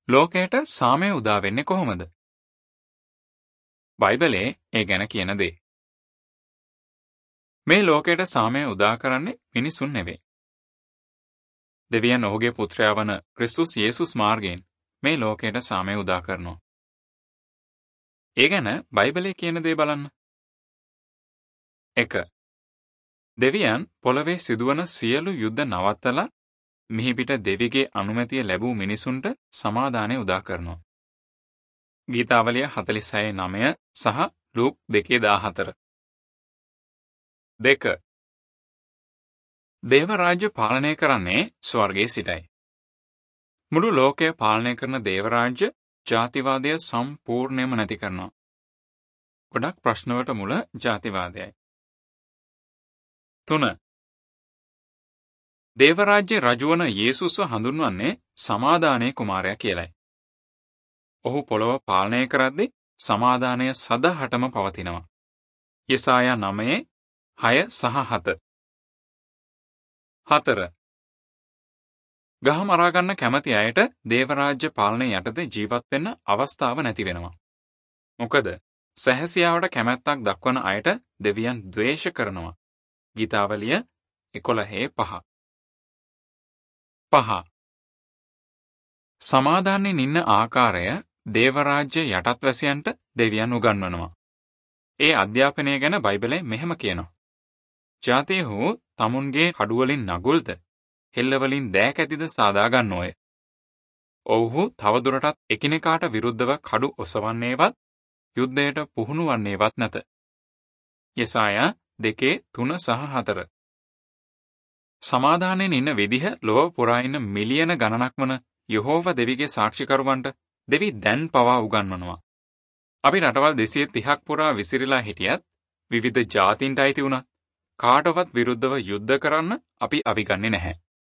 ලෝකයට සාමය උදා වෙන්නේ කොහොමද? බයිබලයේ ඒ ගැන කියන දේ. මේ ලෝකයට සාමය උදා කරන්නේ මිනිසුන් නෙවෙයි. දෙවියන් ඔහුගේ පුත්‍රයා වන ක්‍රිස්තුස් යේසුස් මාර්ගයෙන් මේ ලෝකයට සාමය උදා කරනවා. ඒ ගැන බයිබලයේ කියන දේ බලන්න. 1. දෙවියන් පොළවේ සිදුවන සියලු යුද්ධ නවත්තලා මිහිපිට දෙවිගේ අනුමැතිය ලැබූ මිනිසුන්ට සමාදානය උදා කරනවා. ගීතාවලිය 46:9 සහ ලූක් 2:14. 2. දේව රාජ්‍ය පාලනය කරන්නේ ස්වර්ගයේ සිටයි. මුළු ලෝකය පාලනය කරන දේව රාජ්‍ය ජාතිවාදය සම්පූර්ණයෙන්ම නැති කරනවා. ගොඩක් ප්‍රශ්නවලට මුල ජාතිවාදයයි. 3. දේව රාජ්‍ය රජවන යේසුස්ව හඳුන්වන්නේ සමාදානයේ කුමාරයා කියලයි. ඔහු පොළොව පාලනය කරද්දී සමාදානය සදහටම පවතිනවා. යෙසායා 9:6 සහ 7. 4. ගහ මරා ගන්න කැමති අයට දේව රාජ්‍ය පාලනය යටතේ ජීවත් වෙන්න අවස්ථාව නැති වෙනවා. මොකද සැහැසියාවට කැමැත්තක් දක්වන අයට දෙවියන් ද්වේෂ කරනවා. ගීතාවලිය 11:5. 5. සමාදානයෙන් ඉන්න ආකාරය දේව රාජ්‍ය යටත්වැසියන්ට දෙවියන් උගන්වනවා. ඒ අධ්‍යාපනය ගැන බයිබලයේ මෙහෙම කියනවා. ජාතිහු තමුන්ගේ කඩුවලින් නගුල්ද හෙල්ලවලින් දෑකැතිද සාදා ගන්නෝය. ඔව්හු තවදුරටත් එකිනෙකාට විරුද්ධව කඩු ඔසවන්නේවත් යුද්ධයට පුහුණු වන්නේවත් නැත. යෙසායා 2:3 සහ 4. සමාදානයෙන් ඉන්න විදිහ ලොව පුරා ඉන්න මිලියන ගණනක් වන යෙහෝව දෙවිගේ සාක්ෂිකරුවන්ට දෙවි දැන් පවා උගන්වනවා. අපි රටවල් 230ක් පුරා විසිරීලා හිටියත් විවිධ ජාතීන්ට අයිති වුණත් කාටවත් විරුද්ධව යුද්ධ කරන්න අපි අවිගන්නේ නැහැ.